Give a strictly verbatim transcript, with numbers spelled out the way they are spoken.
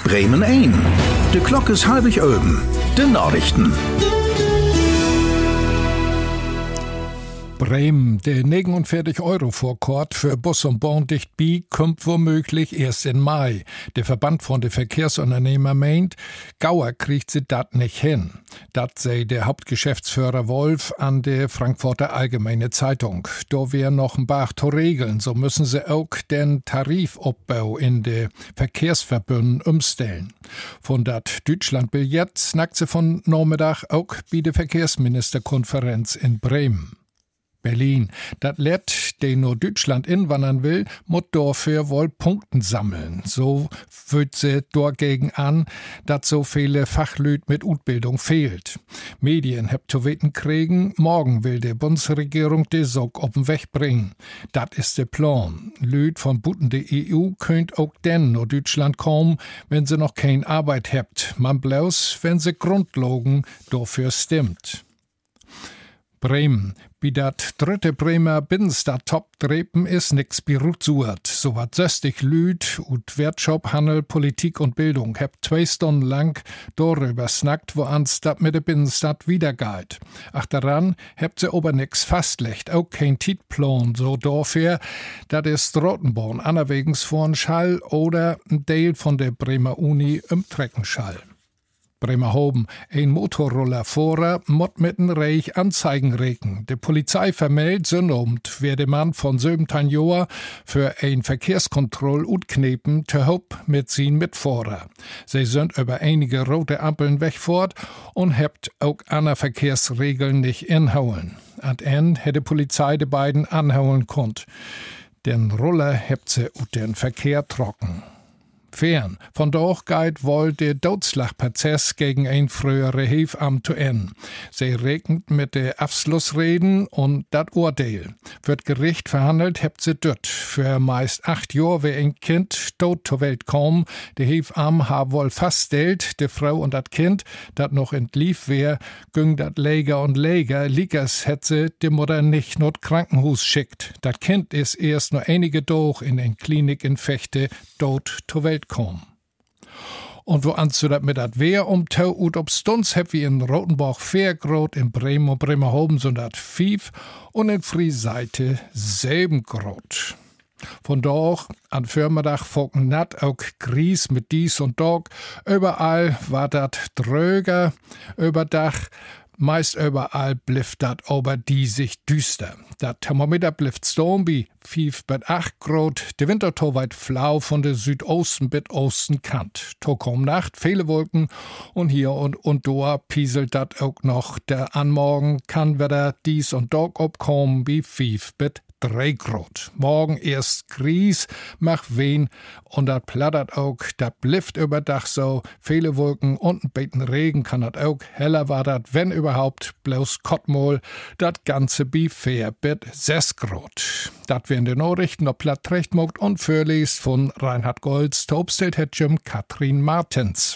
Bremen ein. De Glock is halbig oben. De Nachrichten. Bremen, der negenundvierzig Euro Vorkort für Bus und Bahn dicht bi kommt womöglich erst im Mai. Der Verband von den Verkehrsunternehmer meint, Gauer kriegt sie dat nicht hin. Dat sei der Hauptgeschäftsführer Wolf an der Frankfurter Allgemeine Zeitung. Da wär noch ein paar zu regeln, so müssen sie auch den Tarifabbau in de Verkehrsverbünden umstellen. Von dat Deutschlandbillett snackt sie von Nachmittag auch bei der Verkehrsministerkonferenz in Bremen. Berlin. Dat Lett, der nur Deutschland inwandern will, muss dafür wohl Punkten sammeln. So fühlt sie dagegen an, dass so viele Fachlüt mit Utbildung fehlt. Medien habt zu weten kriegen, morgen will die Bundesregierung die Sog auf den Weg bringen. Dat ist der Plan. Lüt von Buten der E U könnt auch denn nur Deutschland kommen, wenn sie noch keine Arbeit habt. Man bloß, wenn sie Grundlagen dafür stimmt. Bremen. Wie dat dritte Bremer Binnenstadt-Top-Drepen is nix beruht. So wat söstig Lüd und Wertschop, Handel, Politik und Bildung hab zwei Stunden lang darüber snackt, wo ans dat mit der Binnenstadt wiedergeht. Ach daran habt sie aber nix fastlecht, auch kein Titplan, so dafür, dat is Rotenborn anerwegens vorn Schall oder ein Teil von der Bremer Uni im Treckenschall. Bremerhoven, ein Motorroller vorer, mott mit'n Reich Anzeigen regen. Die Polizei vermeldet synnomt, wer der Mann von siebzehn Jahren für ein Verkehrskontroll utknepen, te hoop mit sin Mitfahrer. Sie sind über einige rote Ampeln wegfort und hebt auch andere Verkehrsregeln nicht inhauen. An Ende hätte Polizei die beiden anhauen konnt. Den Roller hebt sie ut den Verkehr trocken. Fern. Von dort geht wohl der Totschlagprozess gegen ein frühere Hebamme zu Ende. Sie regnet mit der Abschlussreden und dat Urteil. Wird Gericht verhandelt, hebt sie dort. Für meist acht Jahre wär ein Kind tot zur Welt kommen. Die Hebamme ha wohl feststellt, die Frau und dat Kind, dat noch entlief wär, güng dat Läger und Läger, liegers hätt sie die Mutter nicht not Krankenhaus schickt. Dat Kind is erst nur einige Doch in den Klinik in Fechte tot zur Welt kommen. Und wo anzu dat mit dat Wehr um Tau und ob Stunz hab wie in Rotenbach vier Grad, in Bremen und Bremerhoven so dat Fief und in Frieseite sieben Grad. Von dort an Firmedach focken nat auch Gries mit dies und dog. Überall war dat dröger, über Dach. Meist überall blifft dat aber die sich düster. Dat Thermometer blifft storm bi fünf bis acht Grad. Der Winter to weit flau von der Südosten bis Osten Kant. To kom Nacht, viele Wolken und hier und und da pieselt dat auch noch. Der Anmorgen kann wieder dies und dog obkommen bi fünf bis drei Grad. Morgen erst Gries, mach wen und dat plattert auch, dat blifft über Dach so, viele Wolken und ein bisschen Regen kann dat auch, heller war dat, wenn überhaupt, bloß Kottmol, dat ganze bi vier bis sechs Grad. Dat wären die Nachrichten, ob platt recht mogt und vorliest von Reinhard Golds, Tobstedt hat Jim Katrin Martens.